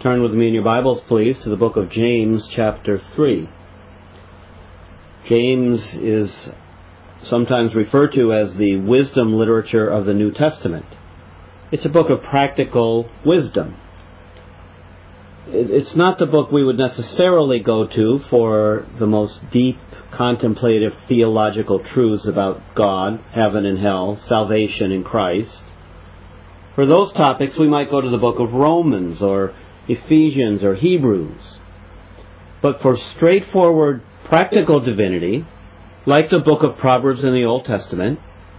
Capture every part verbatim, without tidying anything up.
Turn with me in your Bibles, please, to the book of James, chapter three. James is sometimes referred to as the wisdom literature of the New Testament. It's a book of practical wisdom. It's not the book we would necessarily go to for the most deep, contemplative, theological truths about God, heaven and hell, salvation in Christ. For those topics, we might go to the book of Romans or Ephesians or Hebrews. But for straightforward, practical divinity, like the book of Proverbs in the Old Testament,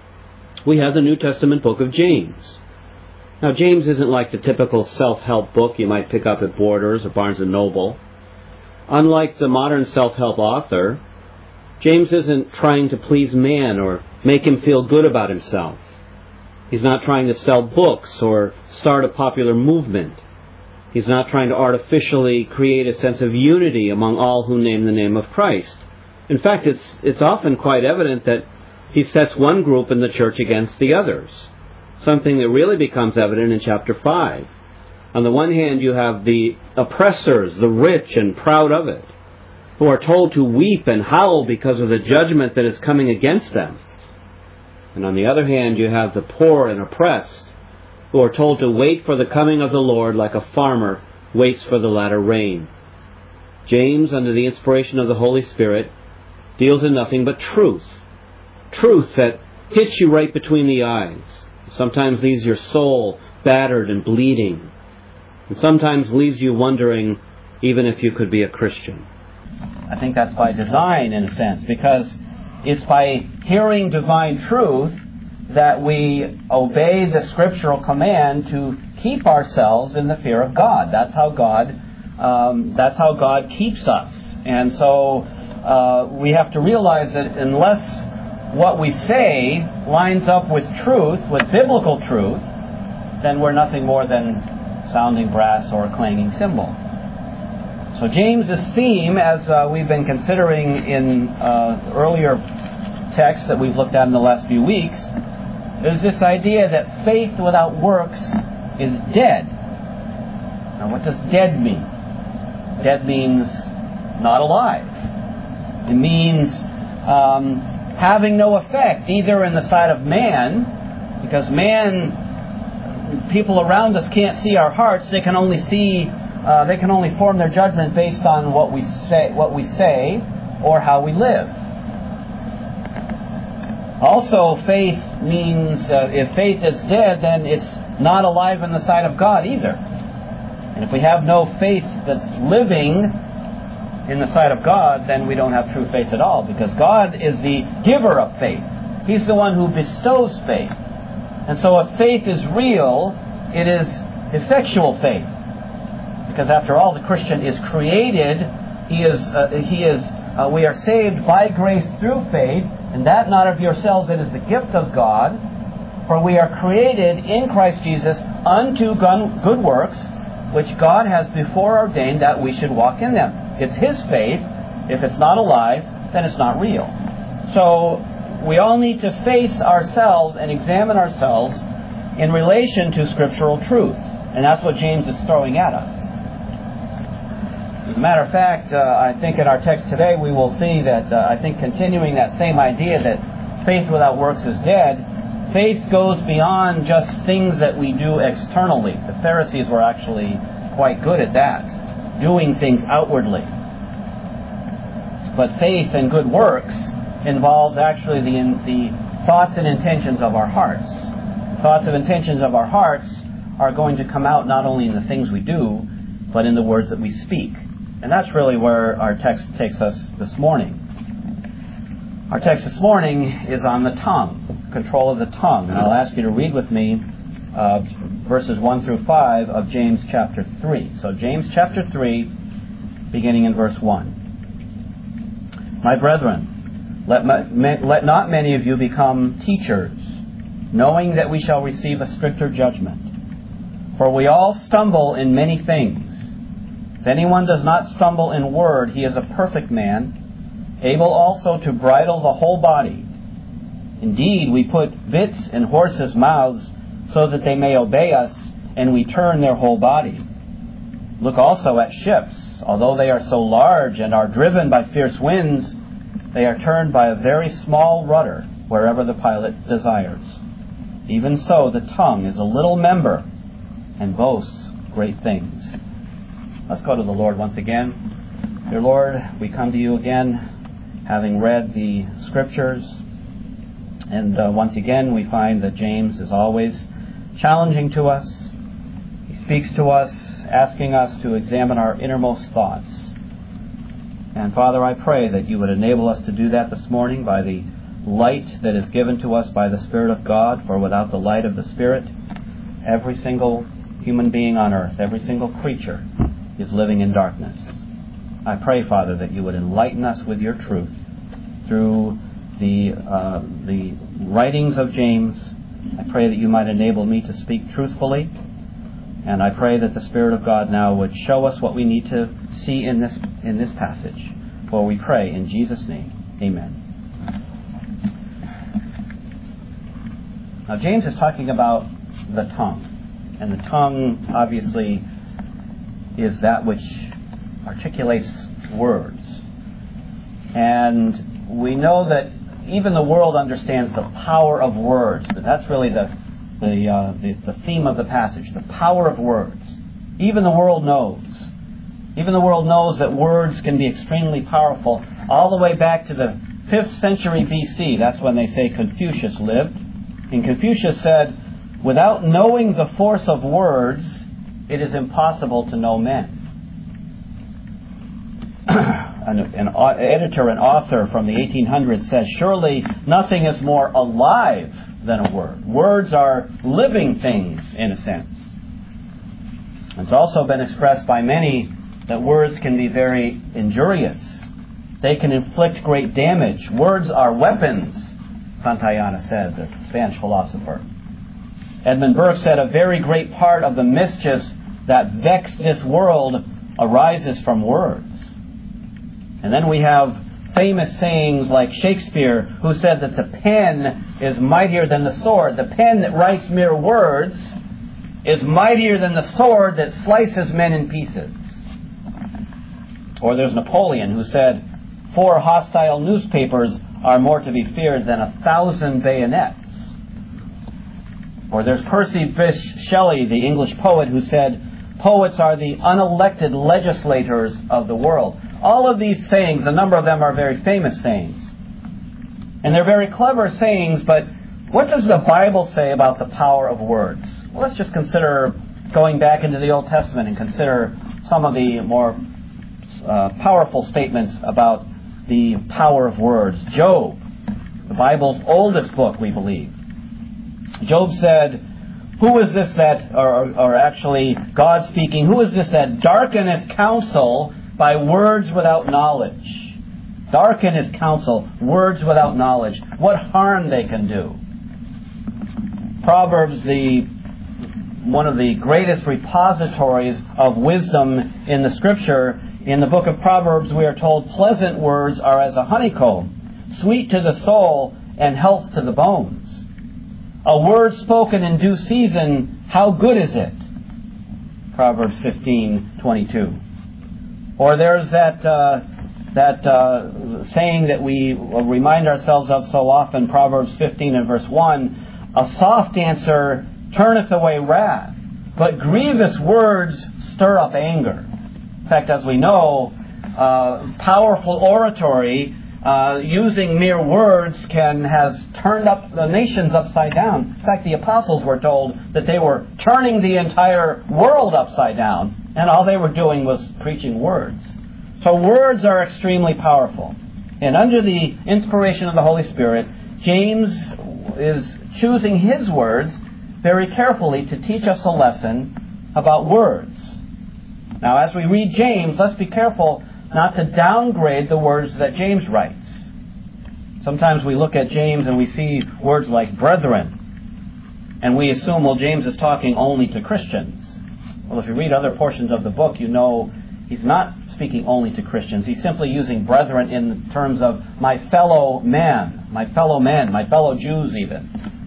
we have the New Testament book of James. Now, James isn't like the typical self-help book you might pick up at Borders or Barnes and Noble. Unlike the modern self-help author, James isn't trying to please man or make him feel good about himself. He's not trying to sell books or start a popular movement. He's not trying to artificially create a sense of unity among all who name the name of Christ. In fact, it's it's often quite evident that he sets one group in the church against the others, something that really becomes evident in chapter five. On the one hand, you have the oppressors, the rich and proud of it, who are told to weep and howl because of the judgment that is coming against them. And on the other hand, you have the poor and oppressed, who are told to wait for the coming of the Lord like a farmer waits for the latter rain. James, under the inspiration of the Holy Spirit, deals in nothing but truth. Truth that hits you right between the eyes. Sometimes leaves your soul battered and bleeding. And sometimes leaves you wondering even if you could be a Christian. I think that's by design, in a sense, because it's by hearing divine truth that we obey the scriptural command to keep ourselves in the fear of God. That's how God, um, that's how God keeps us. And so uh, we have to realize that unless what we say lines up with truth, with biblical truth, then we're nothing more than sounding brass or a clanging cymbal. So James's theme, as uh, we've been considering in uh, earlier texts that we've looked at in the last few weeks, is this idea that faith without works is dead. Now, what does dead mean? Dead means not alive. It means um, having no effect, either in the sight of man, because man, people around us can't see our hearts. They can only see, uh, they can only form their judgment based on what we say, what we say, or how we live. Also, faith means, uh, if faith is dead, then it's not alive in the sight of God either. And if we have no faith that's living in the sight of God, then we don't have true faith at all, because God is the giver of faith. He's the one who bestows faith. And so if faith is real, it is effectual faith. Because after all, the Christian is created, he is, uh, he is, uh, we are saved by grace through faith, and that not of yourselves, it is the gift of God. For we are created in Christ Jesus unto good works, which God has before ordained that we should walk in them. It's His faith. If it's not alive, then it's not real. So we all need to face ourselves and examine ourselves in relation to scriptural truth. And that's what James is throwing at us. As a matter of fact, uh, I think in our text today we will see that, uh, I think continuing that same idea that faith without works is dead, faith goes beyond just things that we do externally. The Pharisees were actually quite good at that, doing things outwardly. But faith and good works involves actually the, in, the thoughts and intentions of our hearts. Thoughts and intentions of our hearts are going to come out not only in the things we do, but in the words that we speak. And that's really where our text takes us this morning. Our text this morning is on the tongue, control of the tongue. And I'll ask you to read with me uh, verses one through five of James chapter three. So James chapter three, beginning in verse one. My brethren, let, ma- let not many of you become teachers, knowing that we shall receive a stricter judgment. For we all stumble in many things. If anyone does not stumble in word, he is a perfect man, able also to bridle the whole body. Indeed, we put bits in horses' mouths so that they may obey us, and we turn their whole body. Look also at ships. Although they are so large and are driven by fierce winds, they are turned by a very small rudder wherever the pilot desires. Even so, the tongue is a little member and boasts great things. Let's go to the Lord once again. Dear Lord, we come to you again, having read the Scriptures. And uh, once again, we find that James is always challenging to us. He speaks to us, asking us to examine our innermost thoughts. And Father, I pray that you would enable us to do that this morning by the light that is given to us by the Spirit of God. For without the light of the Spirit, every single human being on earth, every single creature is living in darkness. I pray, Father, that you would enlighten us with your truth through the uh, the writings of James. I pray that you might enable me to speak truthfully. And I pray that the Spirit of God now would show us what we need to see in this in this passage. For we pray in Jesus' name. Amen. Now James is talking about the tongue. And the tongue, obviously, is that which articulates words. And we know that even the world understands the power of words. But that's really the the, uh, the the theme of the passage, the power of words. Even the world knows. Even the world knows that words can be extremely powerful. All the way back to the fifth century B C, that's when they say Confucius lived. And Confucius said, without knowing the force of words, it is impossible to know men. An, an editor and author from the eighteen hundreds says, surely nothing is more alive than a word. Words are living things, in a sense. It's also been expressed by many that words can be very injurious. They can inflict great damage. Words are weapons, Santayana said, the Spanish philosopher. Edmund Burke said, a very great part of the mischiefs that vex this world arises from words. And then we have famous sayings like Shakespeare, who said that the pen is mightier than the sword. The pen that writes mere words is mightier than the sword that slices men in pieces. Or there's Napoleon, who said, four hostile newspapers are more to be feared than a thousand bayonets. Or there's Percy Bysshe Shelley, the English poet, who said, poets are the unelected legislators of the world. All of these sayings, a number of them are very famous sayings. And they're very clever sayings, but what does the Bible say about the power of words? Well, let's just consider going back into the Old Testament and consider some of the more uh, powerful statements about the power of words. Job, the Bible's oldest book, we believe. Job said, who is this that, or, or actually God speaking, who is this that darkeneth counsel by words without knowledge? Darken his counsel, words without knowledge. What harm they can do. Proverbs, the one of the greatest repositories of wisdom in the Scripture, in the book of Proverbs we are told, pleasant words are as a honeycomb, sweet to the soul and health to the bones. A word spoken in due season, how good is it? Proverbs fifteen twenty-two. Or there's that uh, that uh, saying that we remind ourselves of so often, Proverbs fifteen and verse one, a soft answer turneth away wrath, but grievous words stir up anger. In fact, as we know, uh, powerful oratory uh, using mere words can has turned up the nations upside down. In fact, the apostles were told that they were turning the entire world upside down, and all they were doing was preaching words. So words are extremely powerful. And under the inspiration of the Holy Spirit, James is choosing his words very carefully to teach us a lesson about words. Now, as we read James, let's be careful not to downgrade the words that James writes. Sometimes we look at James and we see words like brethren, and we assume, well, James is talking only to Christians. Well, if you read other portions of the book, you know he's not speaking only to Christians. He's simply using brethren in terms of my fellow man, my fellow men, my fellow Jews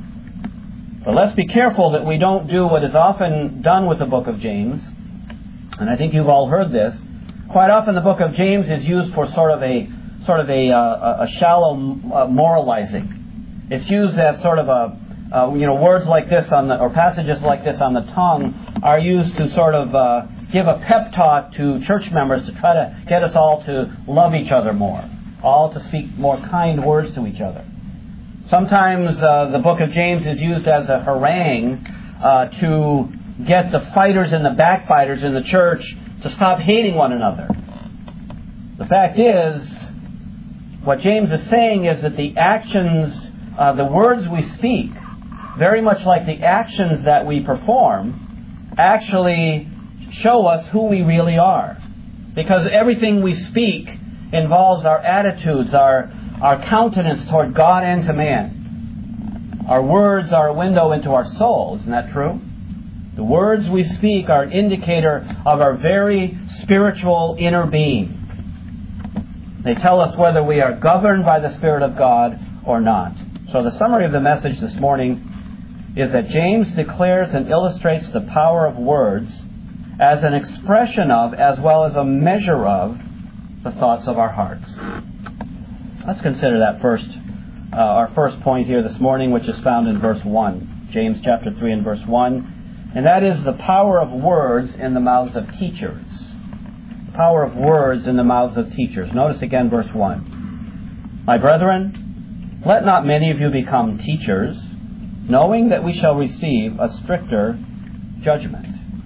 even. But let's be careful that we don't do what is often done with the book of James, And I think you've all heard this. Quite often the book of James is used for sort of a sort of a, uh, a shallow uh, moralizing. It's used as sort of a, uh, you know, words like this on the, or passages like this on the tongue are used to sort of uh, give a pep talk to church members to try to get us all to love each other more, all to speak more kind words to each other. Sometimes uh, the book of James is used as a harangue uh, to get the fighters and the backbiters in the church to stop hating one another. The fact is, what James is saying is that the actions, uh, the words we speak, very much like the actions that we perform, actually show us who we really are. Because everything we speak involves our attitudes, our, our countenance toward God and to man. Our words are a window into our soul. Isn't that true? The words we speak are an indicator of our very spiritual inner being. They tell us whether we are governed by the Spirit of God or not. So the summary of the message this morning is that James declares and illustrates the power of words as an expression of, as well as a measure of, the thoughts of our hearts. Let's consider that first, uh, our first point here this morning, which is found in verse one. James chapter three and verse one. And that is the power of words in the mouths of teachers. The power of words in the mouths of teachers. Notice again verse one. My brethren, let not many of you become teachers, knowing that we shall receive a stricter judgment.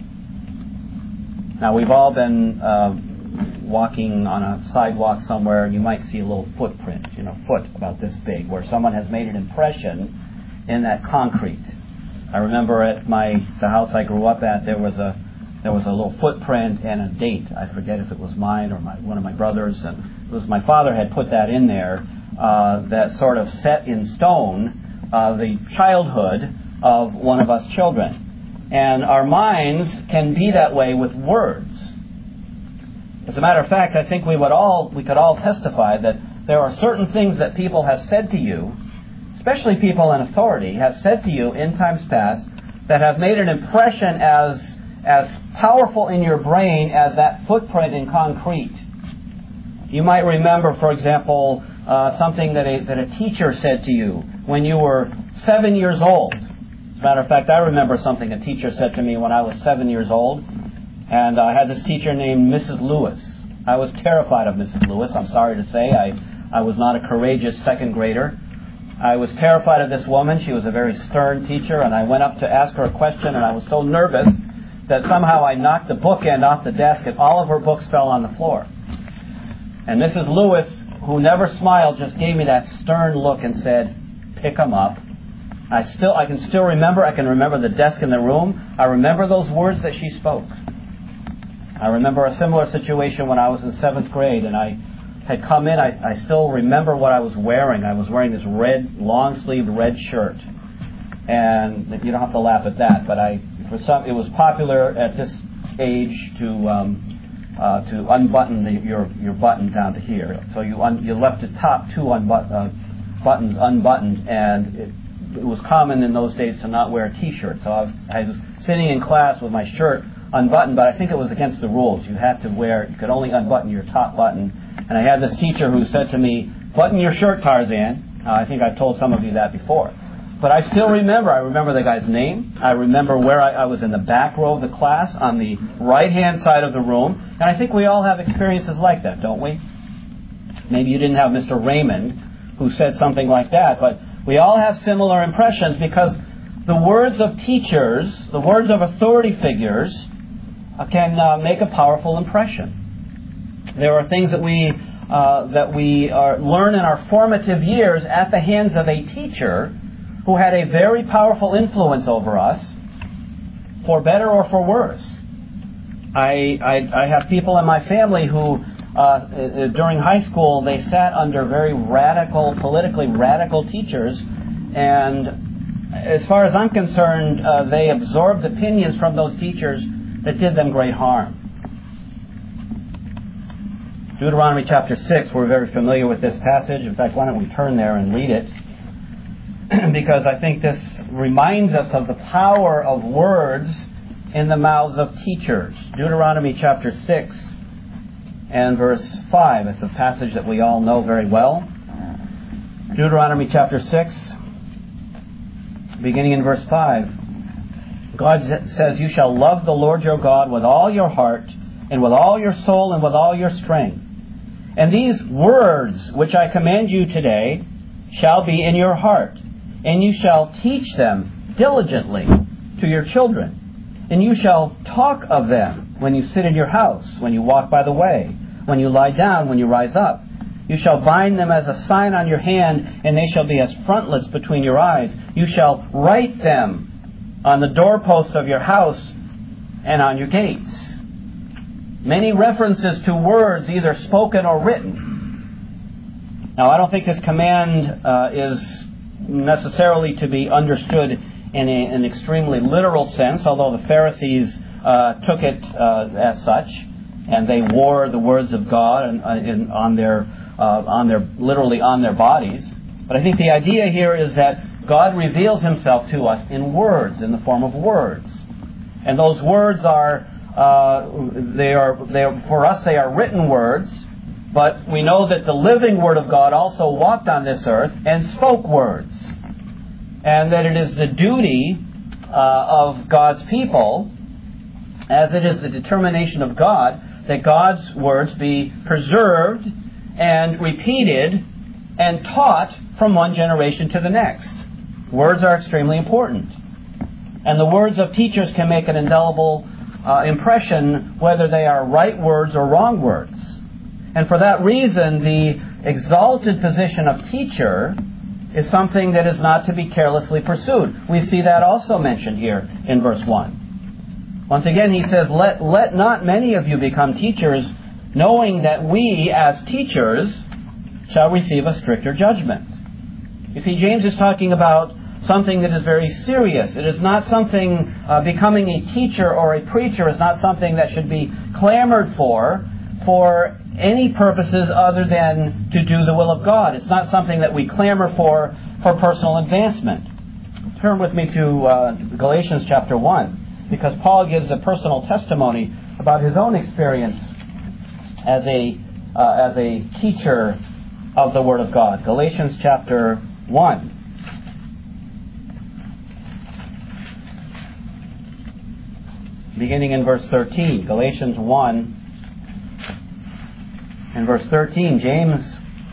Now, we've all been uh, walking on a sidewalk somewhere, and you might see a little footprint, you know, foot about this big, where someone has made an impression in that concrete. I remember at my the house I grew up at, there was a there was a little footprint and a date. I forget if it was mine or my one of my brothers, and it was my father had put that in there uh, that sort of set in stone uh, the childhood of one of us children. And our minds can be that way with words. As a matter of fact, I think we would all we could all testify that there are certain things that people have said to you, especially people in authority, have said to you in times past that have made an impression as as powerful in your brain as that footprint in concrete. You might remember, for example, uh, something that a, that a teacher said to you when you were seven years old. As a matter of fact, I remember something a teacher said to me when I was seven years old. And I had this teacher named Missus Lewis. I was terrified of Missus Lewis, I'm sorry to say. I, I was not a courageous second grader. I was terrified of this woman. She was a very stern teacher, and I went up to ask her a question, and I was so nervous that somehow I knocked the bookend off the desk, and all of her books fell on the floor. And Missus Lewis, who never smiled, just gave me that stern look and said, "Pick 'em up." I still, I can still remember, I can remember the desk in the room. I remember those words that she spoke. I remember a similar situation when I was in seventh grade, and I had come in. I, I still remember what I was wearing. I was wearing this red, long-sleeved red shirt. And you don't have to laugh at that, but I, for some, it was popular at this age to um, uh, to unbutton the, your your button down to here. So you un, you left the top two unbut, uh, buttons unbuttoned, and it, it was common in those days to not wear a T-shirt. So I was, I was sitting in class with my shirt unbuttoned, but I think it was against the rules. You had to wear, you could only unbutton your top button. And I had this teacher who said to me, "Button your shirt, Tarzan." Uh, I think I've told some of you that before. But I still remember. I remember the guy's name. I remember where I, I was in the back row of the class on the right-hand side of the room. And I think we all have experiences like that, don't we? Maybe you didn't have Mister Raymond who said something like that, but we all have similar impressions because the words of teachers, the words of authority figures, uh, can uh, make a powerful impression. There are things that we uh, that we are, learn in our formative years at the hands of a teacher who had a very powerful influence over us, for better or for worse. I I, I have people in my family who, uh, during high school, they sat under very radical, politically radical teachers, and as far as I'm concerned, uh, they absorbed opinions from those teachers that did them great harm. Deuteronomy chapter six, we're very familiar with this passage. In fact, why don't we turn there and read it? Because I think this reminds us of the power of words in the mouths of teachers. Deuteronomy chapter six and verse five. It's a passage that we all know very well. Deuteronomy chapter six, beginning in verse five. God says, "You shall love the Lord your God with all your heart, and with all your soul, and with all your strength. And these words which I command you today shall be in your heart, and you shall teach them diligently to your children. And you shall talk of them when you sit in your house, when you walk by the way, when you lie down, when you rise up. You shall bind them as a sign on your hand, and they shall be as frontlets between your eyes. You shall write them on the doorposts of your house and on your gates." Many references to words either spoken or written. Now, I don't think this command uh, is necessarily to be understood in a, an extremely literal sense, although the Pharisees uh, took it uh, as such, and they wore the words of God in, in, on their, uh, on their, literally on their bodies. But I think the idea here is that God reveals Himself to us in words, in the form of words, and those words are, uh, they are, they are, for us, they are written words. But we know that the living Word of God also walked on this earth and spoke words. And that it is the duty uh, of God's people, as it is the determination of God, that God's words be preserved and repeated and taught from one generation to the next. Words are extremely important. And the words of teachers can make an indelible uh, impression whether they are right words or wrong words. And for that reason, the exalted position of teacher is something that is not to be carelessly pursued. We see that also mentioned here in verse one. Once again, he says, let, let not many of you become teachers, knowing that we, as teachers, shall receive a stricter judgment. You see, James is talking about something that is very serious. It is not something, uh, becoming a teacher or a preacher is not something that should be clamored for, for any purposes other than to do the will of God. It's not something that we clamor for for personal advancement. Turn with me to uh, Galatians chapter one, because Paul gives a personal testimony about his own experience as a uh, as a teacher of the Word of God. Galatians chapter one. Beginning in verse thirteen. Galatians one. In verse thirteen, James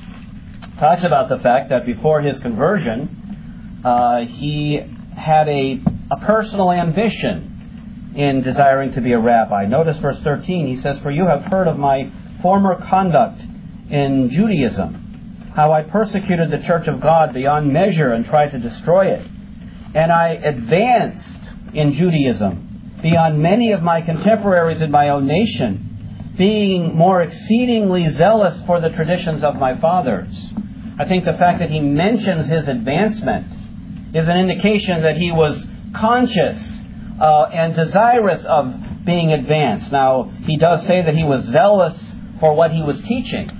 talks about the fact that before his conversion, uh, he had a, a personal ambition in desiring to be a rabbi. Notice verse thirteen. He says, "For you have heard of my former conduct in Judaism, how I persecuted the church of God beyond measure and tried to destroy it. And I advanced in Judaism beyond many of my contemporaries in my own nation, being more exceedingly zealous for the traditions of my fathers." I think the fact that he mentions his advancement is an indication that he was conscious uh, and desirous of being advanced. Now, he does say that he was zealous for what he was teaching.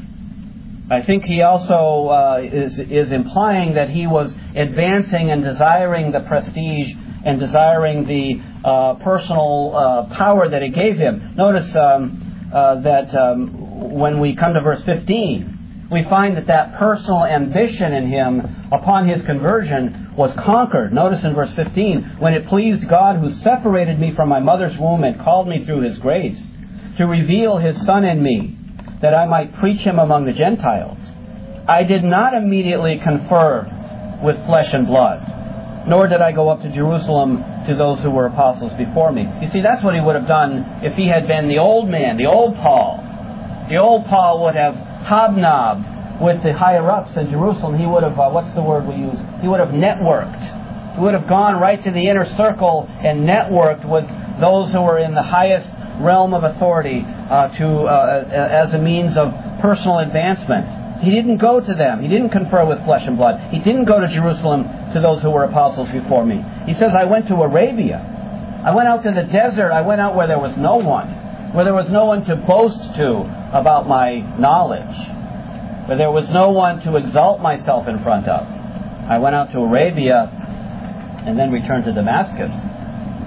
I think he also uh, is, is implying that he was advancing and desiring the prestige and desiring the uh, personal uh, power that it gave him. Notice um, Uh, that um, when we come to verse fifteen, we find that that personal ambition in him upon his conversion was conquered. Notice in verse fifteen, "When it pleased God who separated me from my mother's womb and called me through His grace to reveal His Son in me, that I might preach Him among the Gentiles, I did not immediately confer with flesh and blood, nor did I go up to Jerusalem to those who were apostles before me." You see, that's what he would have done if he had been the old man, the old Paul. The old Paul would have hobnobbed with the higher-ups in Jerusalem. He would have, uh, what's the word we use? He would have networked. He would have gone right to the inner circle and networked with those who were in the highest realm of authority uh, to uh, as a means of personal advancement. He didn't go to them. He didn't confer with flesh and blood. He didn't go to Jerusalem to those who were apostles before me. He says, "I went to Arabia. I went out to the desert. I went out where there was no one, where there was no one to boast to about my knowledge, where there was no one to exalt myself in front of. I went out to Arabia and then returned to Damascus."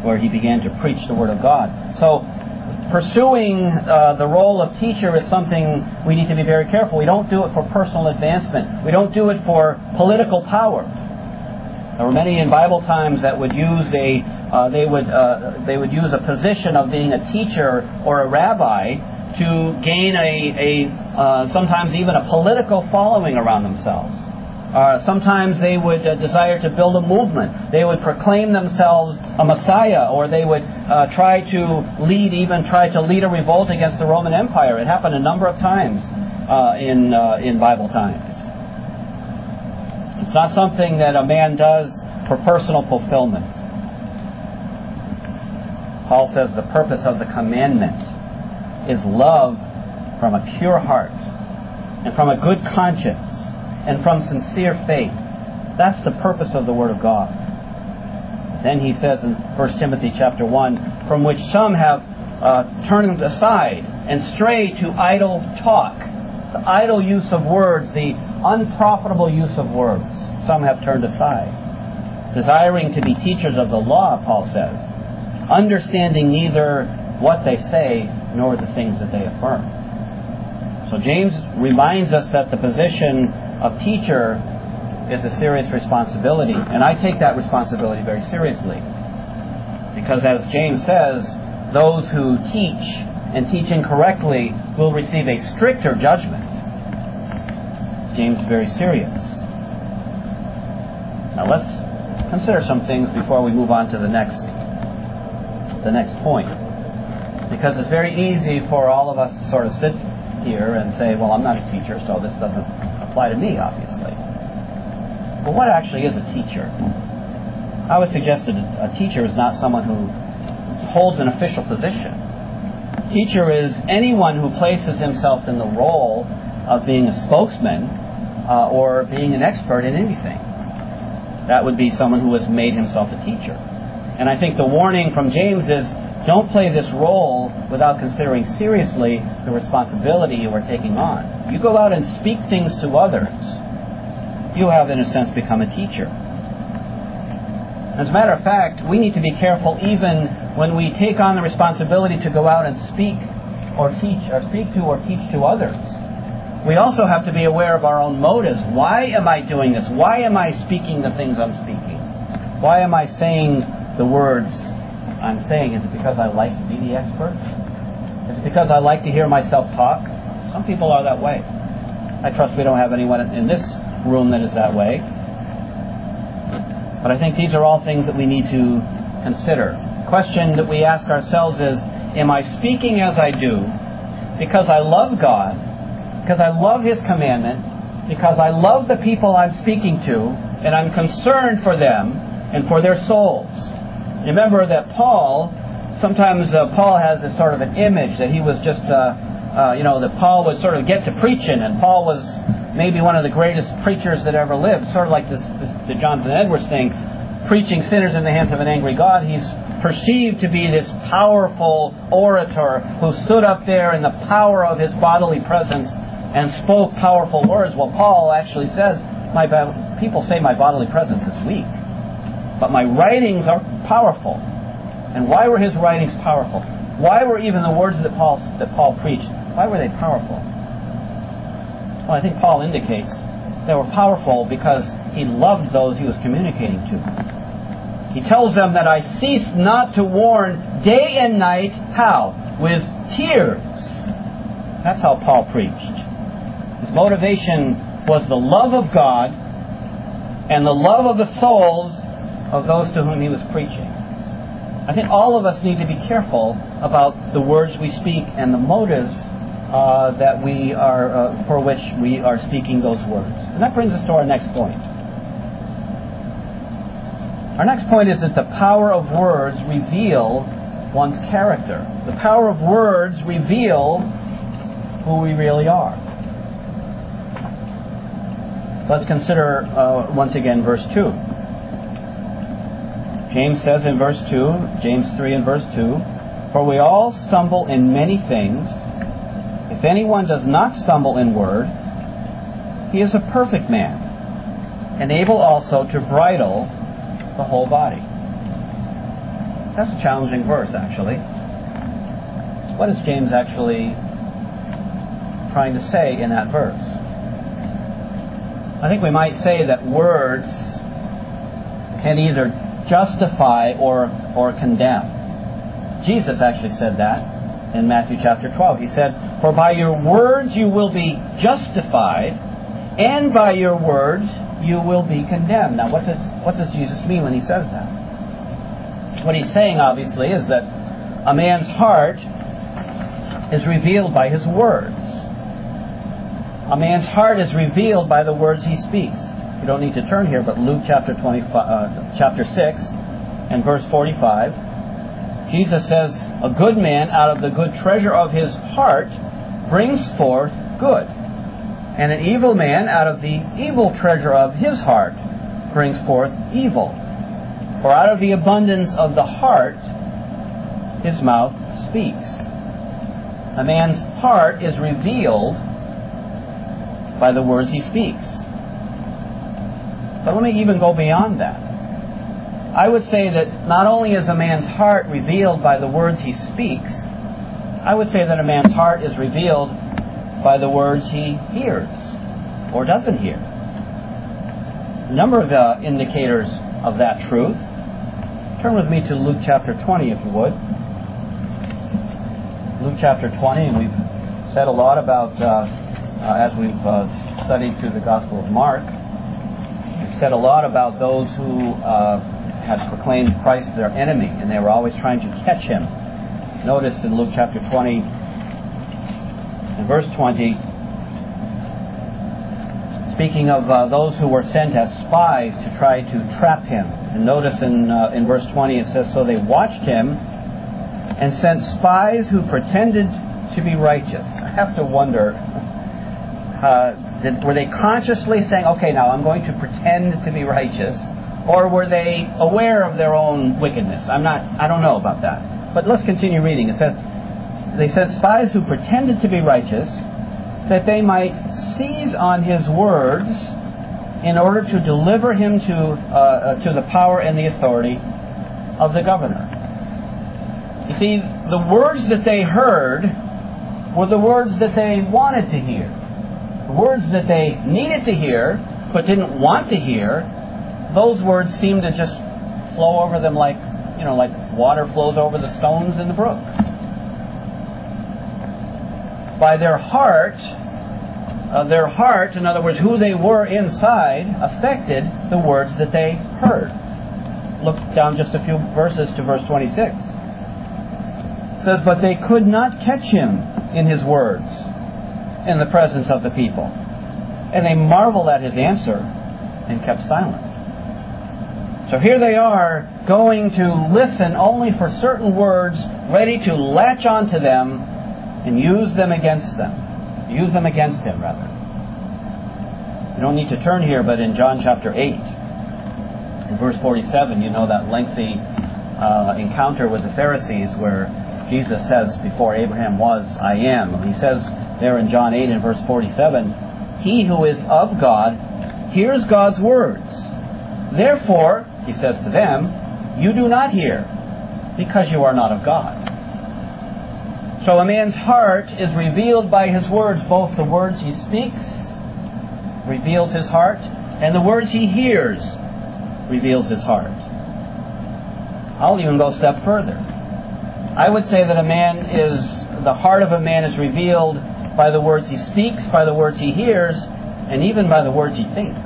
where he began to preach the Word of God. So pursuing uh, the role of teacher is something we need to be very careful. We don't do it for personal advancement. We don't do it for political power. There were many in Bible times that would use a uh, they would uh, they would use a position of being a teacher or a rabbi to gain a, a uh, sometimes even a political following around themselves. Uh, sometimes they would uh, desire to build a movement. They would proclaim themselves a Messiah, or they would uh, try to lead, even try to lead a revolt against the Roman Empire. It happened a number of times uh, in uh, in Bible times. It's not something that a man does for personal fulfillment. Paul says the purpose of the commandment is love from a pure heart and from a good conscience and from sincere faith. That's the purpose of the Word of God. Then he says in First Timothy chapter one, from which some have uh, turned aside and strayed to idle talk, the idle use of words, the unprofitable use of words. Some have turned aside, desiring to be teachers of the law, Paul says, understanding neither what they say nor the things that they affirm. So James reminds us that the position of teacher is a serious responsibility, and I take that responsibility very seriously. Because as James says, those who teach and teach incorrectly will receive a stricter judgment. James is very serious. Now let's consider some things before we move on to the next the next point. Because it's very easy for all of us to sort of sit here and say, well, I'm not a teacher, so this doesn't apply to me, obviously. But what actually is a teacher? I would suggest that a teacher is not someone who holds an official position. Teacher is anyone who places himself in the role of being a spokesman uh, or being an expert in anything. That would be someone who has made himself a teacher. And I think the warning from James is, don't play this role without considering seriously the responsibility you are taking on. You go out and speak things to others. You have, in a sense, become a teacher. As a matter of fact, we need to be careful even when we take on the responsibility to go out and speak or teach, or speak to or teach to others. We also have to be aware of our own motives. Why am I doing this? Why am I speaking the things I'm speaking? Why am I saying the words I'm saying? Is it because I like to be the expert? Is it because I like to hear myself talk? Some people are that way. I trust we don't have anyone in this room that is that way. But I think these are all things that we need to consider. The question that we ask ourselves is, am I speaking as I do because I love God, because I love His commandment, because I love the people I'm speaking to, and I'm concerned for them and for their souls? Remember that Paul, sometimes uh, Paul has a sort of an image that he was just, uh, uh, you know, that Paul would sort of get to preaching, and Paul was maybe one of the greatest preachers that ever lived. Sort of like this, this the Jonathan Edwards thing, preaching sinners in the hands of an angry God. He's perceived to be this powerful orator who stood up there in the power of his bodily presence and spoke powerful words. Well, Paul actually says, "My bo- people say my bodily presence is weak, but my writings are powerful." And why were his writings powerful? Why were even the words that Paul that Paul preached, why were they powerful? Well, I think Paul indicates they were powerful because he loved those he was communicating to. He tells them that I cease not to warn day and night. How? With tears. That's how Paul preached. His motivation was the love of God and the love of the souls of those to whom he was preaching. I think all of us need to be careful about the words we speak and the motives uh, that we are, uh, for which we are speaking those words. And that brings us to our next point. Our next point is that the power of words reveal one's character. The power of words reveal who we really are. Let's consider uh, once again verse two. James says in verse two, James three and verse two, "For we all stumble in many things. If anyone does not stumble in word, he is a perfect man, and able also to bridle the whole body." That's a challenging verse, actually. What is James actually trying to say in that verse? I think we might say that words can either justify or, or condemn. Jesus actually said that in Matthew chapter twelve. He said, "For by your words you will be justified, and by your words you will be condemned." Now, what does, what does Jesus mean when he says that? What he's saying, obviously, is that a man's heart is revealed by his words. A man's heart is revealed by the words he speaks. You don't need to turn here, but Luke chapter twenty-five, uh, chapter six, and verse forty-five, Jesus says, "A good man out of the good treasure of his heart brings forth good, and an evil man out of the evil treasure of his heart brings forth evil. For out of the abundance of the heart his mouth speaks." A man's heart is revealed by the words he speaks. But let me even go beyond that. I would say that not only is a man's heart revealed by the words he speaks, I would say that a man's heart is revealed by the words he hears or doesn't hear. A number of uh, indicators of that truth. Turn with me to Luke chapter twenty, if you would. Luke chapter twenty, and we've said a lot about, uh, uh, as we've uh, studied through the Gospel of Mark, we've said a lot about those who uh, had proclaimed Christ their enemy, and they were always trying to catch him. Notice in Luke chapter twenty, in verse twenty, speaking of uh, those who were sent as spies to try to trap him. And notice in, uh, in verse twenty it says, "So they watched him and sent spies who pretended to be righteous." I have to wonder, uh, did, were they consciously saying, "Okay, now I'm going to pretend to be righteous," or were they aware of their own wickedness? I'm not, I don't know about that. But let's continue reading. It says, "They sent spies who pretended to be righteous, that they might seize on his words in order to deliver him to uh, to the power and the authority of the governor." You see, the words that they heard were the words that they wanted to hear. The words that they needed to hear, but didn't want to hear, those words seemed to just flow over them like, you know, like water flows over the stones in the brook. By their heart, uh, their heart, in other words, who they were inside, affected the words that they heard. Look down just a few verses to verse twenty-six. It says, "But they could not catch him in his words in the presence of the people. And they marveled at his answer and kept silent." So here they are, going to listen only for certain words, ready to latch onto them and use them against them. Use them against him, rather. You don't need to turn here, but in John chapter eight, in verse forty-seven, you know that lengthy uh, encounter with the Pharisees where Jesus says, "Before Abraham was, I am." And he says there in John eight and verse forty-seven, "He who is of God hears God's words. Therefore," he says to them, "you do not hear, because you are not of God." So a man's heart is revealed by his words. Both the words he speaks reveals his heart, and the words he hears reveals his heart. I'll even go a step further. I would say that a man is, the heart of a man is revealed by the words he speaks, by the words he hears, and even by the words he thinks.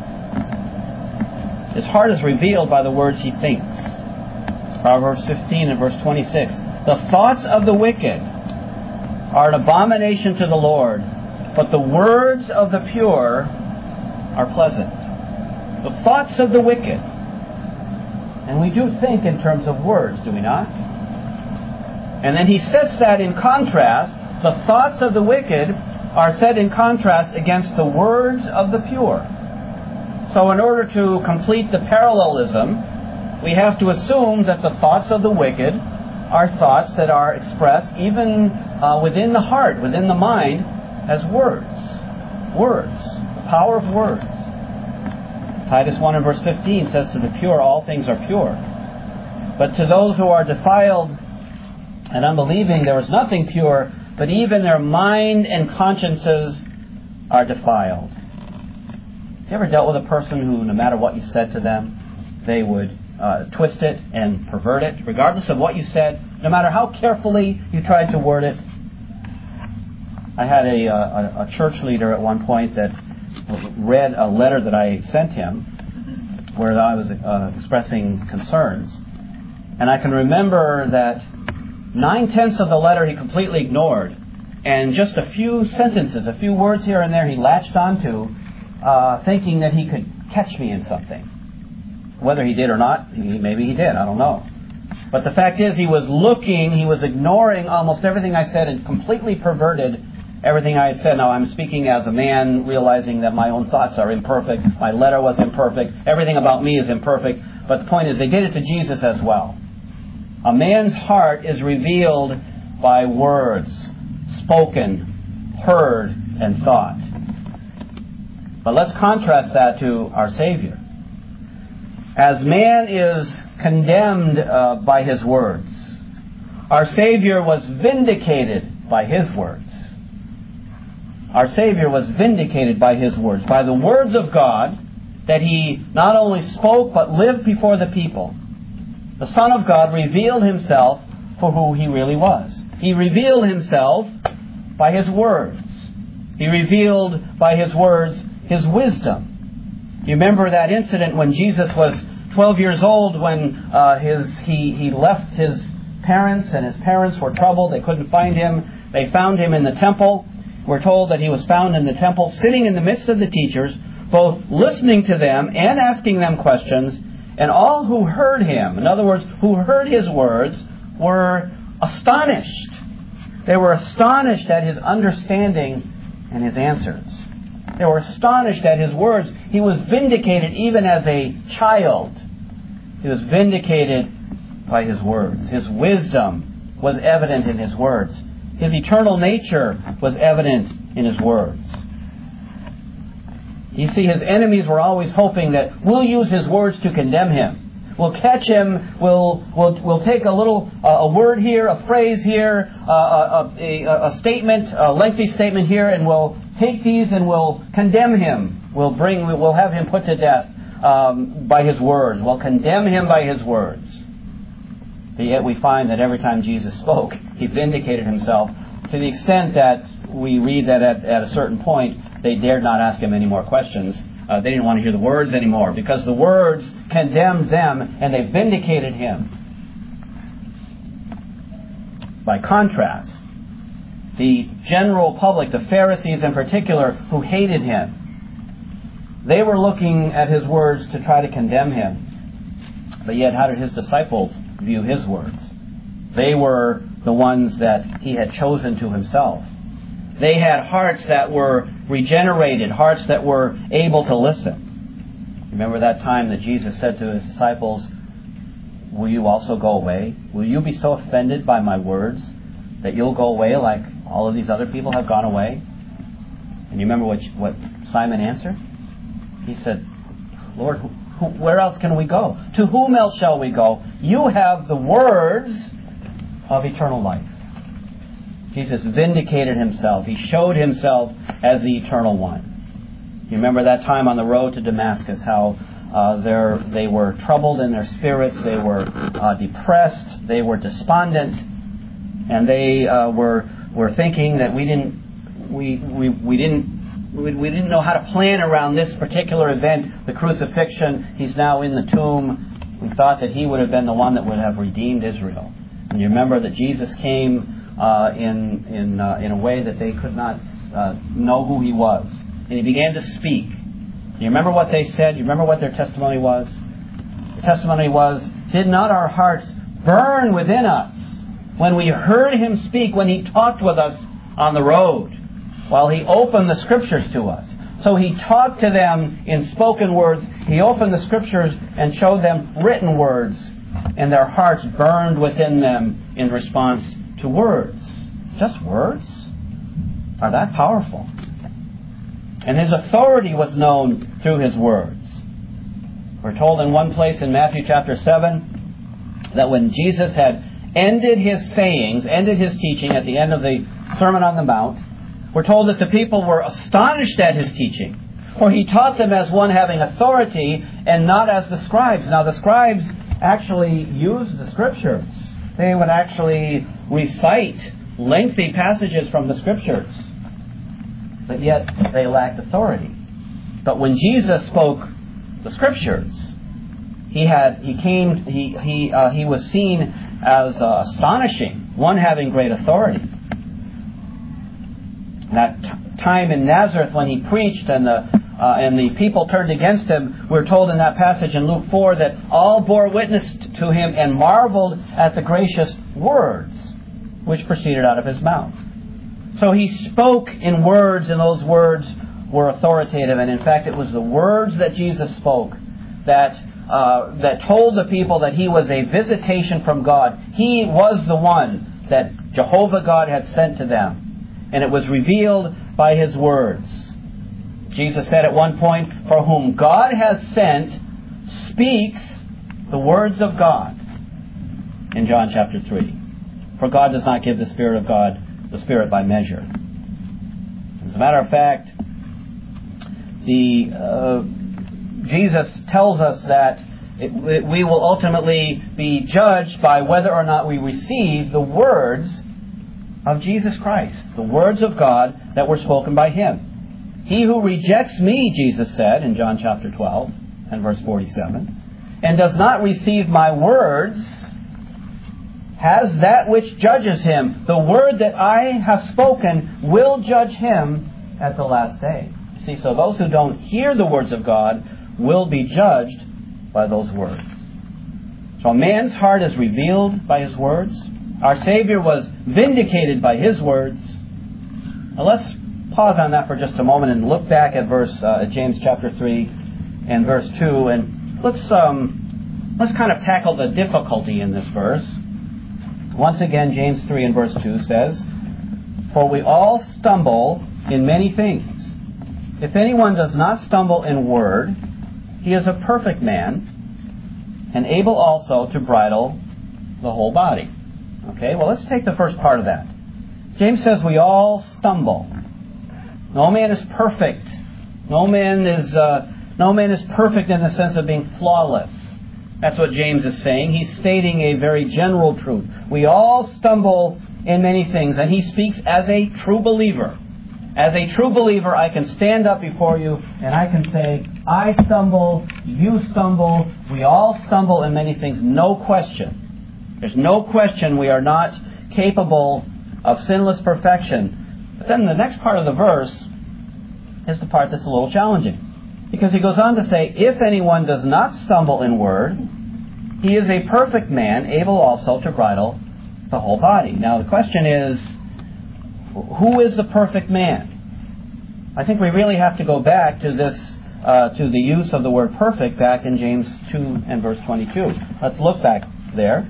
His heart is revealed by the words he thinks. Proverbs fifteen and verse twenty-six. "The thoughts of the wicked are an abomination to the Lord, but the words of the pure are pleasant." The thoughts of the wicked. And we do think in terms of words, do we not? And then he sets that in contrast. The thoughts of the wicked are set in contrast against the words of the pure. So in order to complete the parallelism, we have to assume that the thoughts of the wicked are thoughts that are expressed even uh, within the heart, within the mind, as words. Words. The power of words. Titus one and verse fifteen says, "To the pure all things are pure." But to those who are defiled and unbelieving, there is nothing pure, but even their mind and consciences are defiled. You ever dealt with a person who, no matter what you said to them, they would uh, twist it and pervert it, regardless of what you said, no matter how carefully you tried to word it? I had a, a, a church leader at one point that read a letter that I sent him where I was uh, expressing concerns. And I can remember that nine-tenths of the letter he completely ignored. And just a few sentences, a few words here and there he latched onto, uh, thinking that he could catch me in something. Whether he did or not, he, maybe he did, I don't know. But the fact is, he was looking, he was ignoring almost everything I said and completely perverted everything I had said. Now, I'm speaking as a man, realizing that my own thoughts are imperfect, my letter was imperfect, everything about me is imperfect. But the point is, they did it to Jesus as well. A man's heart is revealed by words, spoken, heard, and thought. But let's contrast that to our Savior. As man is condemned uh, by his words, our Savior was vindicated by his words. Our Savior was vindicated by his words, by the words of God that he not only spoke but lived before the people. The Son of God revealed himself for who he really was. He revealed himself by his words. He revealed by his words his wisdom. You remember that incident when Jesus was twelve years old, when uh, his he, he left his parents, and his parents were troubled. They couldn't find him. They found him in the temple. We're told that he was found in the temple, sitting in the midst of the teachers, both listening to them and asking them questions. And all who heard him, in other words, who heard his words, were astonished. They were astonished at his understanding and his answers. They were astonished at his words. He was vindicated even as a child. He was vindicated by his words. His wisdom was evident in his words. His eternal nature was evident in his words. You see, his enemies were always hoping that we'll use his words to condemn him. We'll catch him. We'll we'll we'll take a little uh, a word here, a phrase here, uh, a, a, a statement, a lengthy statement here, and we'll take these and we'll condemn him. We'll bring we'll have him put to death um, by his words. We'll condemn him by his words. But yet we find that every time Jesus spoke, he vindicated himself to the extent that we read that at, at a certain point, they dared not ask him any more questions. Uh, they didn't want to hear the words anymore because the words condemned them and they vindicated him. By contrast, the general public, the Pharisees in particular, who hated him, they were looking at his words to try to condemn him. But yet, how did his disciples view his words? They were the ones that he had chosen to himself. They had hearts that were regenerated, hearts that were able to listen. Remember that time that Jesus said to his disciples, will you also go away? Will you be so offended by my words that you'll go away like all of these other people have gone away? And you remember what, what Simon answered? He said, Lord, who, who, where else can we go? To whom else shall we go? You have the words of eternal life. Jesus vindicated himself. He showed himself as the eternal one. You remember that time on the road to Damascus, how uh, they were troubled in their spirits, they were uh, depressed, they were despondent, and they uh, were were thinking that we didn't we we, we didn't we, we didn't know how to plan around this particular event, the crucifixion. He's now in the tomb. We thought that he would have been the one that would have redeemed Israel. And you remember that Jesus came Uh, in in uh, in a way that they could not uh, know who he was. And he began to speak. You remember what they said? You remember what their testimony was? The testimony was, did not our hearts burn within us when we heard him speak, when he talked with us on the road, while he opened the Scriptures to us? So he talked to them in spoken words. He opened the Scriptures and showed them written words. And their hearts burned within them in response to words. Just words are that powerful. And his authority was known through his words. We're told in one place in Matthew chapter seven that when Jesus had ended his sayings, ended his teaching at the end of the Sermon on the Mount, we're told that the people were astonished at his teaching, for he taught them as one having authority and not as the scribes. Now the scribes actually used the Scriptures. They would actually recite lengthy passages from the Scriptures, but yet they lacked authority. But when Jesus spoke the Scriptures, he had he came he he uh, he was seen as uh, astonishing, one having great authority. That t- time in Nazareth when he preached and the uh, and the people turned against him, we're told in that passage in Luke four that all bore witness to him and marveled at the gracious words which proceeded out of his mouth. So he spoke in words, and those words were authoritative. And in fact, it was the words that Jesus spoke that uh, that told the people that he was a visitation from God. He was the one that Jehovah God had sent to them, and it was revealed by his words. Jesus said at one point, "For whom God has sent speaks the words of God," in John chapter three. For God does not give the Spirit of God, the Spirit by measure. As a matter of fact, the uh, Jesus tells us that it, it, we will ultimately be judged by whether or not we receive the words of Jesus Christ, the words of God that were spoken by Him. He who rejects me, Jesus said in John chapter twelve and verse forty-seven, and does not receive my words, has that which judges him. The word that I have spoken will judge him at the last day. See, so those who don't hear the words of God will be judged by those words. So a man's heart is revealed by his words. Our Savior was vindicated by his words. Now let's pause on that for just a moment and look back at verse uh, James chapter three and verse two, and let's um, let's kind of tackle the difficulty in this verse. Once again, James three and verse two says, "For we all stumble in many things. If anyone does not stumble in word, he is a perfect man, and able also to bridle the whole body." Okay, well, let's take the first part of that. James says we all stumble. No man is perfect. No man is uh, no man is perfect in the sense of being flawless. That's what James is saying. He's stating a very general truth. We all stumble in many things, and he speaks as a true believer. As a true believer, I can stand up before you and I can say, I stumble, you stumble, we all stumble in many things, no question. There's no question we are not capable of sinless perfection. But then the next part of the verse is the part that's a little challenging. Because he goes on to say, if anyone does not stumble in word, he is a perfect man, able also to bridle the whole body. Now the question is, who is the perfect man? I think we really have to go back to this, uh, to the use of the word perfect back in James two and verse twenty-two. Let's look back there.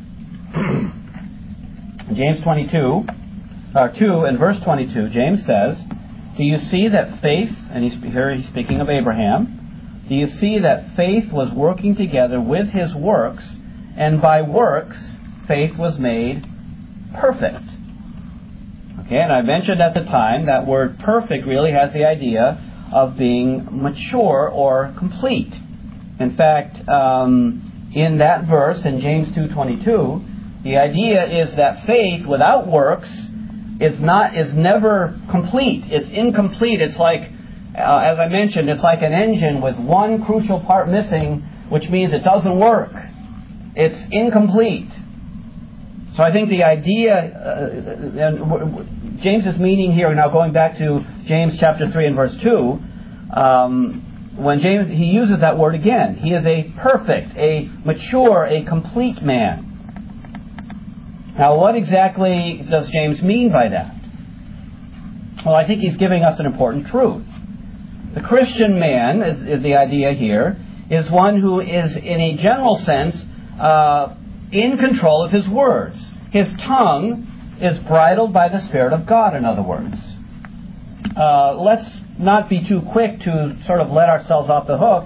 James twenty-two, or two and verse twenty-two, James says, "Do you see that faith," and he's, here he's speaking of Abraham, "do you see that faith was working together with his works, and by works faith was made perfect?" Okay, and I mentioned at the time that word perfect really has the idea of being mature or complete. In fact, um, in that verse, in James two twenty-two, the idea is that faith without works is not is never complete. It's incomplete. It's like, uh, as I mentioned, it's like an engine with one crucial part missing, which means it doesn't work. It's incomplete. So I think the idea, uh, and James is meaning here, now going back to James chapter three and verse two, um, when James, he uses that word again. He is a perfect, a mature, a complete man. Now what exactly does James mean by that? Well, I think he's giving us an important truth. The Christian man, is, is the idea here, is one who is, in a general sense, uh, in control of his words. His tongue is bridled by the Spirit of God, in other words. Uh, let's not be too quick to sort of let ourselves off the hook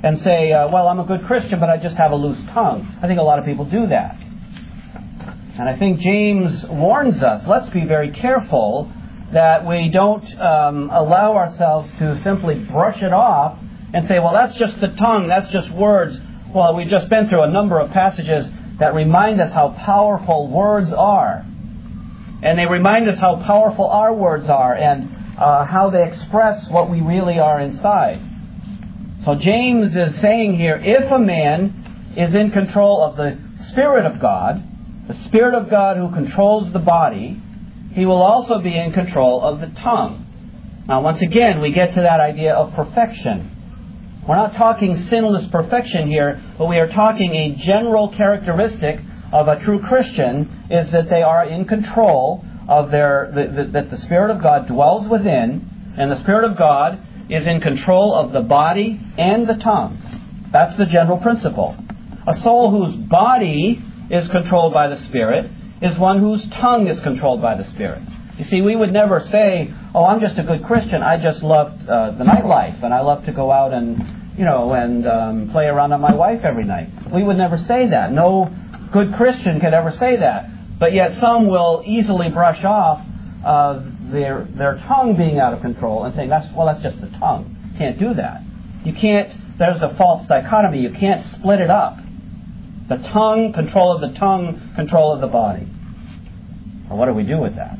and say, uh, well, I'm a good Christian, but I just have a loose tongue. I think a lot of people do that. And I think James warns us, let's be very careful that we don't um, allow ourselves to simply brush it off and say, well, that's just the tongue, that's just words. Well, we've just been through a number of passages that remind us how powerful words are. And they remind us how powerful our words are and uh, how they express what we really are inside. So James is saying here, if a man is in control of the Spirit of God, the Spirit of God who controls the body, he will also be in control of the tongue. Now, once again, we get to that idea of perfection. We're not talking sinless perfection here, but we are talking a general characteristic of a true Christian is that they are in control of their, the, the, that the Spirit of God dwells within, and the Spirit of God is in control of the body and the tongue. That's the general principle. A soul whose body is controlled by the Spirit is one whose tongue is controlled by the Spirit. You see, we would never say, oh, I'm just a good Christian. I just love uh, the nightlife, and I love to go out and, you know, and um, play around on my wife every night. We would never say that. No good Christian could ever say that. But yet some will easily brush off uh, their their tongue being out of control and saying, that's well, that's just the tongue. Can't do that. You can't, there's a false dichotomy. You can't split it up. The tongue, control of the tongue, control of the body. Well, what do we do with that?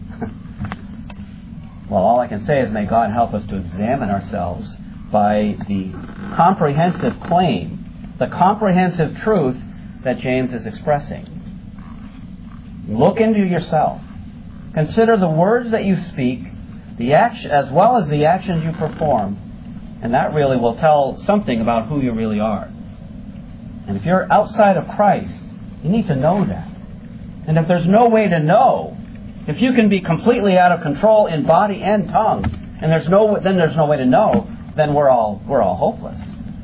Well, all I can say is may God help us to examine ourselves by the comprehensive claim, the comprehensive truth that James is expressing. Look into yourself. Consider the words that you speak, the action, as well as the actions you perform, and that really will tell something about who you really are. And if you're outside of Christ, you need to know that. And if there's no way to know, if you can be completely out of control in body and tongue, and there's no, then there's no way to know, then we're all we're all hopeless.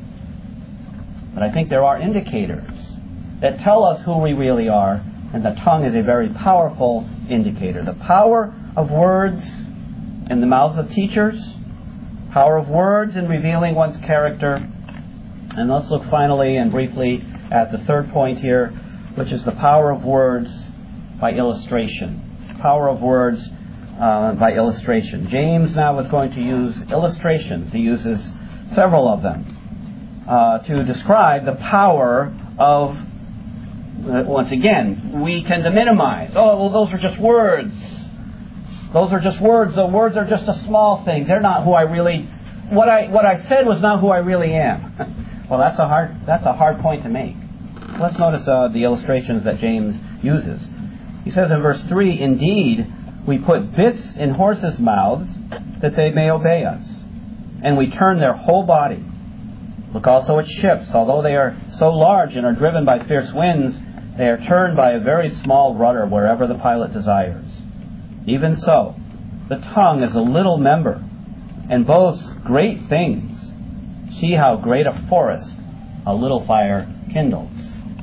But I think there are indicators that tell us who we really are, and the tongue is a very powerful indicator. The power of words in the mouths of teachers, power of words in revealing one's character. And let's look finally and briefly at the third point here, which is the power of words by illustration. Power of words uh, by illustration. James now is going to use illustrations. He uses several of them uh, to describe the power of, uh, once again, we tend to minimize. Oh, well, those are just words. Those are just words. The words are just a small thing. They're not who I really, what I what I said was not who I really am. Well, that's a hard that's a hard point to make. Let's notice uh, the illustrations that James uses. He says in verse three, indeed, we put bits in horses' mouths that they may obey us, and we turn their whole body. Look also at ships. Although they are so large and are driven by fierce winds, they are turned by a very small rudder wherever the pilot desires. Even so, the tongue is a little member and boasts great things. See how great a forest a little fire kindles.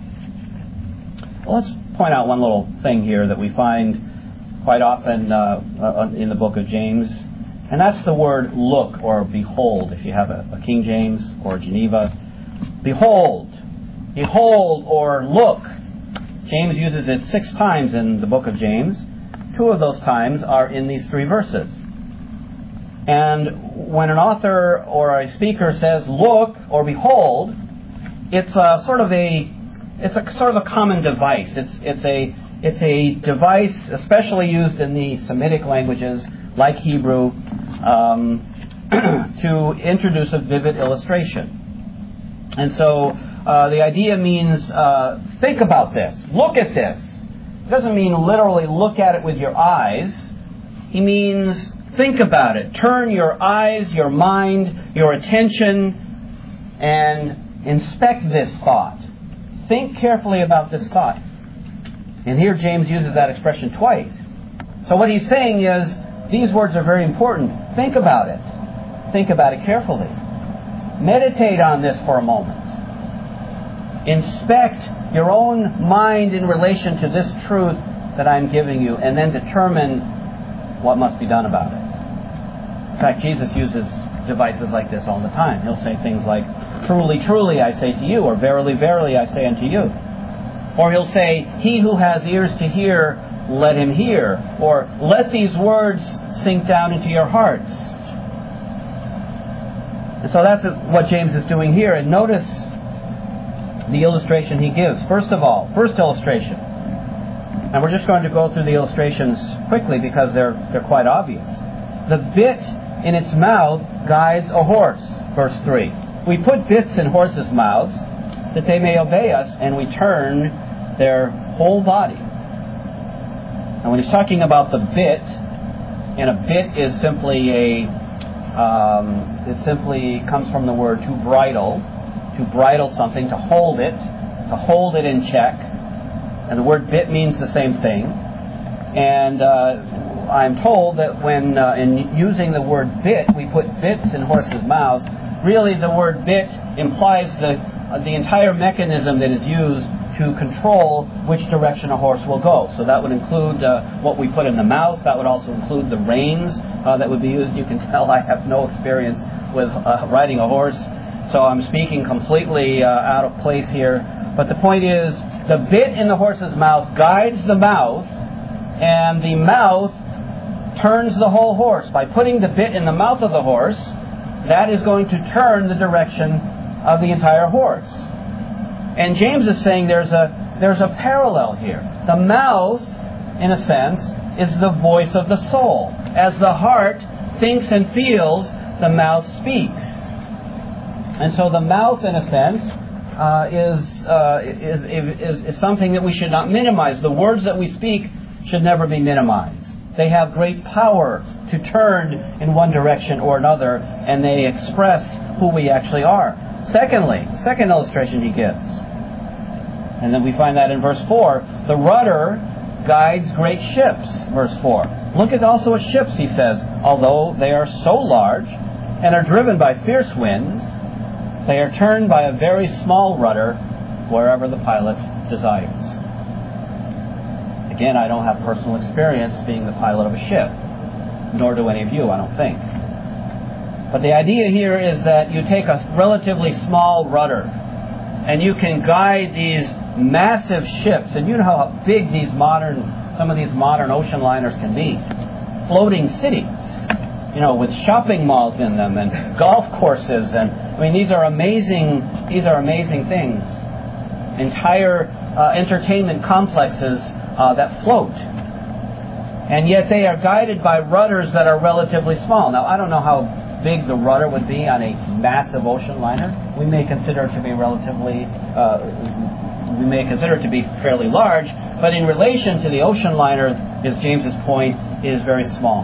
Well, let's point out one little thing here that we find quite often uh, in the book of James, and that's the word look or behold, if you have a, a King James or Geneva. Behold, behold or look. James uses it six times in the book of James. Two of those times are in these three verses. And when an author or a speaker says look or behold, it's a sort of a it's a sort of a common device. It's it's a it's a device especially used in the Semitic languages like Hebrew um, to introduce a vivid illustration. And so uh, the idea means uh, think about this, look at this. It doesn't mean literally look at it with your eyes. He means think about it. Turn your eyes, your mind, your attention, and inspect this thought. Think carefully about this thought. And here James uses that expression twice. So what he's saying is, these words are very important. Think about it. Think about it carefully. Meditate on this for a moment. Inspect your own mind in relation to this truth that I'm giving you, and then determine what must be done about it. In fact, Jesus uses devices like this all the time. He'll say things like, truly, truly, I say to you, or verily, verily, I say unto you. Or he'll say, he who has ears to hear, let him hear. Or let these words sink down into your hearts. And so that's what James is doing here. And notice the illustration he gives. First of all, first illustration. And we're just going to go through the illustrations quickly because they're they're quite obvious. The bit in its mouth guides a horse, verse three. We put bits in horses' mouths that they may obey us, and we turn their whole body. And when he's talking about the bit, and a bit is simply a, um, it simply comes from the word to bridle, to bridle something, to hold it, to hold it in check. And the word bit means the same thing. And uh, I'm told that when uh, in using the word bit, we put bits in horses' mouths, really the word bit implies the, uh, the entire mechanism that is used to control which direction a horse will go. So that would include uh, what we put in the mouth. That would also include the reins uh, that would be used. You can tell I have no experience with uh, riding a horse, so I'm speaking completely uh, out of place here. But the point is, the bit in the horse's mouth guides the mouth, and the mouth turns the whole horse. By putting the bit in the mouth of the horse, that is going to turn the direction of the entire horse. And James is saying there's a there's a parallel here. The mouth, in a sense, is the voice of the soul. As the heart thinks and feels, the mouth speaks. And so the mouth, in a sense, uh, is, uh, is, is is something that we should not minimize. The words that we speak should never be minimized. They have great power to turn in one direction or another, and they express who we actually are. Secondly, second illustration he gives, and then we find that in verse four, the rudder guides great ships, verse four. Look at also at ships, he says, although they are so large and are driven by fierce winds, they are turned by a very small rudder wherever the pilot desires. Again, I don't have personal experience being the pilot of a ship, nor do any of you, I don't think. But the idea here is that you take a relatively small rudder and you can guide these massive ships, and you know how big these modern, some of these modern ocean liners can be. Floating cities, you know, with shopping malls in them and golf courses, and I mean these are amazing. These are amazing things. Entire uh, entertainment complexes uh, that float. And yet they are guided by rudders that are relatively small. Now, I don't know how big the rudder would be on a massive ocean liner. We may consider it to be relatively, uh, we may consider it to be fairly large, but in relation to the ocean liner, is James's point, it is very small.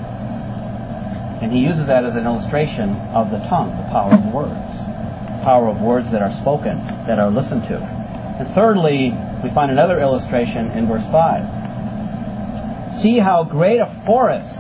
And he uses that as an illustration of the tongue, the power of words. The power of words that are spoken, that are listened to. And thirdly, we find another illustration in verse five. See how great a forest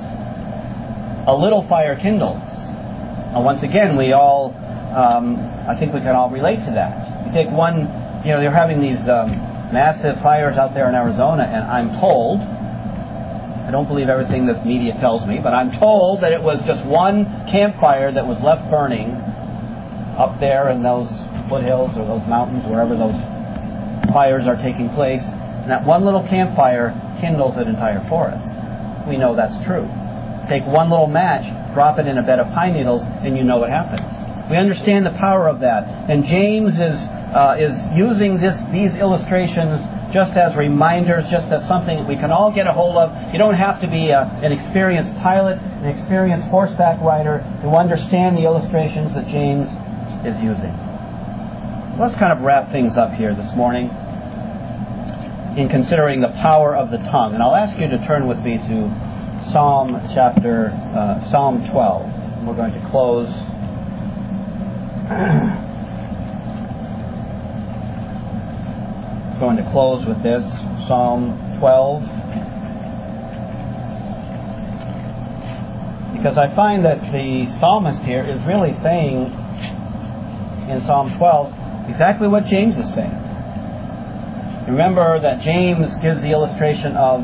a little fire kindles. Now, once again, we all, um, I think we can all relate to that. You take one, you know, they're having these um, massive fires out there in Arizona, and I'm told, I don't believe everything that the media tells me, but I'm told that it was just one campfire that was left burning up there in those foothills or those mountains, wherever those fires are taking place. And that one little campfire kindles an entire forest. We know that's true. Take one little match, drop it in a bed of pine needles, and you know what happens. We understand the power of that. And James is uh, is using this these illustrations just as reminders, just as something that we can all get a hold of. You don't have to be a, an experienced pilot, an experienced horseback rider to understand the illustrations that James is using. Let's kind of wrap things up here this morning in considering the power of the tongue. And I'll ask you to turn with me to Psalm chapter, uh, Psalm twelve. We're going to close. going to close with this, Psalm twelve. Because I find that the psalmist here is really saying in Psalm twelve exactly what James is saying. Remember that James gives the illustration of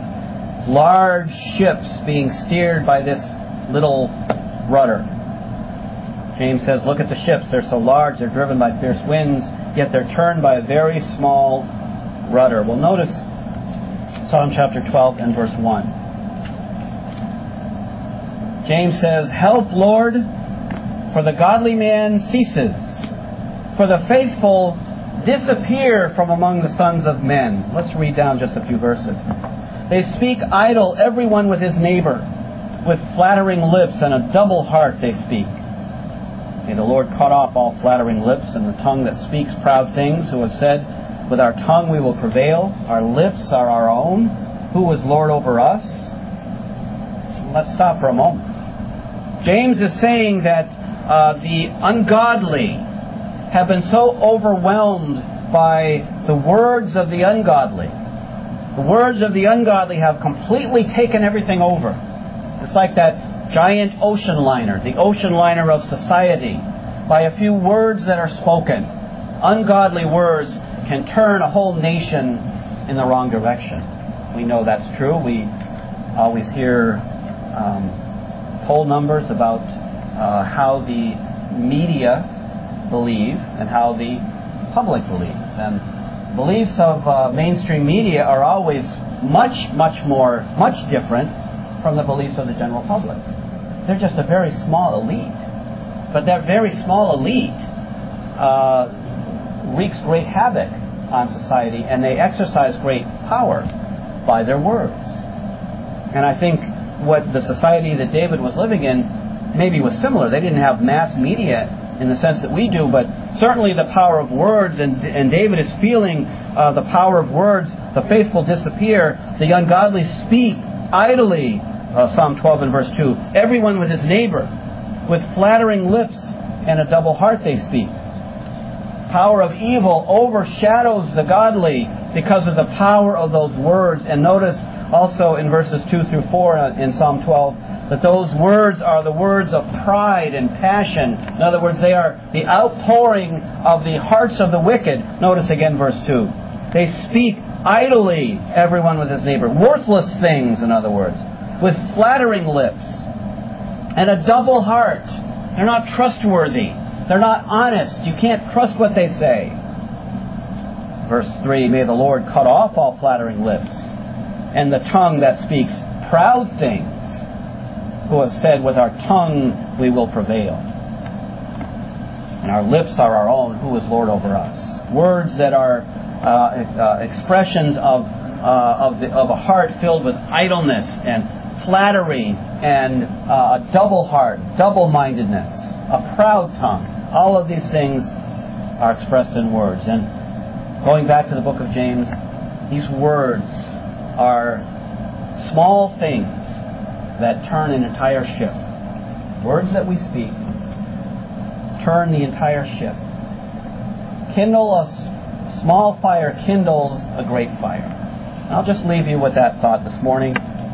large ships being steered by this little rudder. James says, look at the ships. They're so large, they're driven by fierce winds, yet they're turned by a very small rudder. Well, notice Psalm chapter twelve and verse one. James says, help, Lord, for the godly man ceases, for the faithful disappear from among the sons of men. Let's read down just a few verses. They speak idle, everyone with his neighbor. With flattering lips and a double heart they speak. May the Lord cut off all flattering lips and the tongue that speaks proud things, who have said, with our tongue we will prevail, our lips are our own. Who is Lord over us? Let's stop for a moment. James is saying that uh, the ungodly have been so overwhelmed by the words of the ungodly. The words of the ungodly have completely taken everything over. It's like that giant ocean liner, the ocean liner of society. By a few words that are spoken, ungodly words can turn a whole nation in the wrong direction. We know that's true. We always hear um, poll numbers about uh, how the media believe and how the public believes. And beliefs of uh, mainstream media are always much, much more, much different from the beliefs of the general public. They're just a very small elite. But that very small elite uh, wreaks great havoc on society, and they exercise great power by their words. And I think what the society that David was living in maybe was similar. They didn't have mass media in the sense that we do, but certainly the power of words, and, and David is feeling uh, the power of words. The faithful disappear, the ungodly speak idly. Uh, Psalm twelve and verse two. Everyone with his neighbor, with flattering lips and a double heart they speak. Power of evil overshadows the godly because of the power of those words. And notice also in verses two through four in Psalm twelve that those words are the words of pride and passion. In other words, they are the outpouring of the hearts of the wicked. Notice again verse two. They speak idly, everyone with his neighbor. Worthless things, in other words. With flattering lips and a double heart. They're not trustworthy. They're not honest. You can't trust what they say. Verse three, may the Lord cut off all flattering lips and the tongue that speaks proud things, who have said, with our tongue we will prevail. And our lips are our own. Who is Lord over us? Words that are uh, uh, expressions of, uh, of, the, of a heart filled with idleness and flattery and uh, a double heart, double-mindedness, a proud tongue. All of these things are expressed in words. And going back to the book of James, these words are small things that turn an entire ship. Words that we speak turn the entire ship. Kindle a s- small fire kindles a great fire. And I'll just leave you with that thought this morning.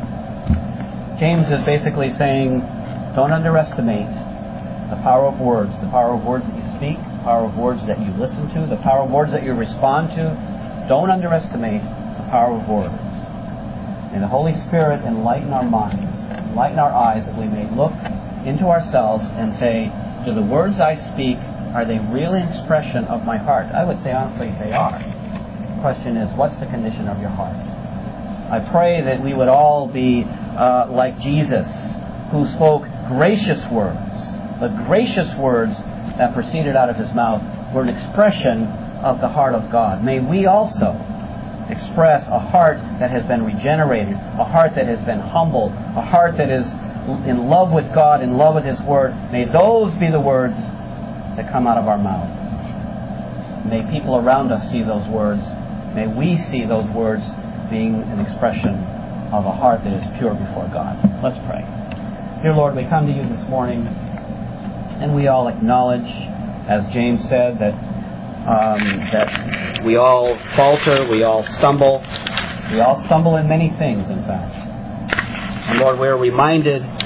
James is basically saying, don't underestimate the power of words, the power of words that you speak, the power of words that you listen to, the power of words that you respond to. Don't underestimate the power of words. May the Holy Spirit enlighten our minds, enlighten our eyes, that we may look into ourselves and say, do the words I speak, are they really an expression of my heart? I would say honestly they are. The question is, what's the condition of your heart? I pray that we would all be uh, like Jesus, who spoke gracious words. The gracious words that proceeded out of his mouth were an expression of the heart of God. May we also express a heart that has been regenerated, a heart that has been humbled, a heart that is in love with God, in love with his word. May those be the words that come out of our mouth. May people around us see those words. May we see those words being an expression of a heart that is pure before God. Let's pray. Dear Lord, we come to you this morning, and we all acknowledge, as James said, that um, that we all falter, we all stumble. We all stumble in many things, in fact. And Lord, we're reminded